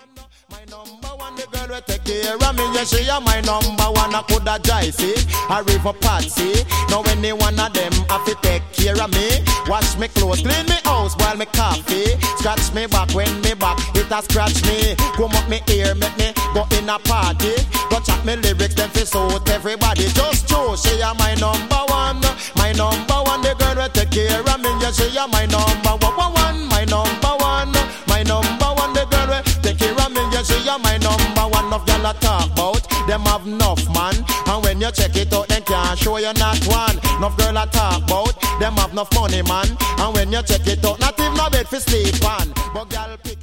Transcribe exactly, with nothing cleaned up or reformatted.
My number one, the girl will take care of me. Yeah, she a my number one. I coulda jive, see, a river patsy. Now any one of them have to take care of me. Wash me clothes, clean me house, boil me coffee. Scratch me back when me back, it a scratch me. Come up me ear, make me go in a party. Go chat me lyrics, then fi suit everybody. Just true, she a my number one. My number one, the girl will take care of me. Yeah, she a my number one, one, my number one. My number one, the girl will take care of me. Yeah, she a my number one. Of y'all a talk about, them have enough man. And when you check it out, then can't show you not one. Enough girl a talk about, them have enough money man. And when you check it out, not even no bed for sleep on. But girl pick